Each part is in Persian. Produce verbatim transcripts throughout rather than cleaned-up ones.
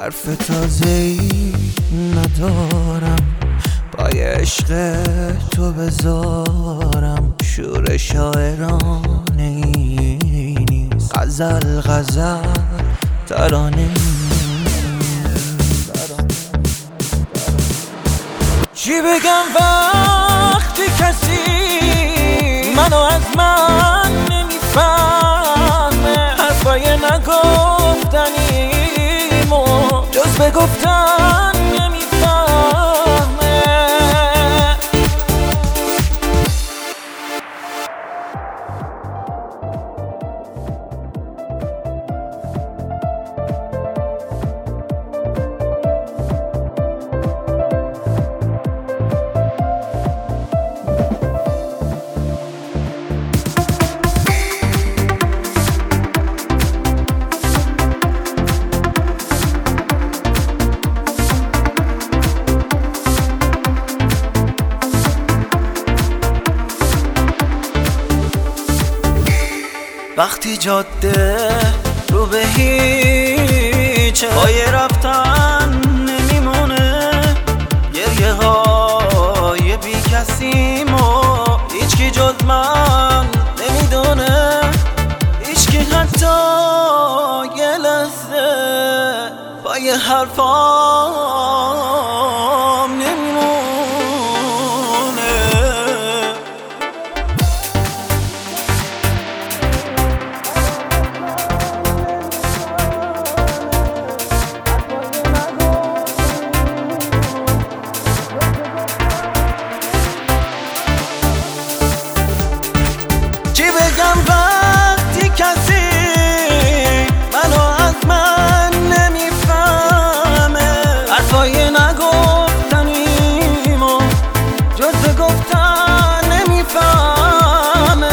حرف تازه‌ای ندارم، پای عشق تو بذارم. شور شاعرانه ای نیست، غزل غزل ترانه چی بگم وقتی کسی منو از من نمیفهمه؟ حرفای نگفتنیمو جز به گفتن نمیفهمه. وقتی جاده رو به هیچه، پای رفتن نمیمونه، گریه های بی کسیمو هیچکی جز من نمیدونه. هیچکی حتی یه لحظه پای حرفام نمیمونه. وقتی کسی منو از من نمیفهمه، حرفای نگفتنیمو جز به گفتن نمیفهمه.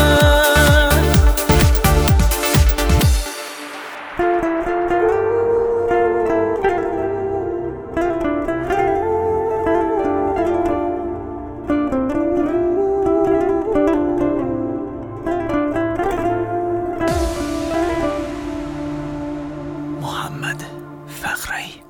محمد فقرایی.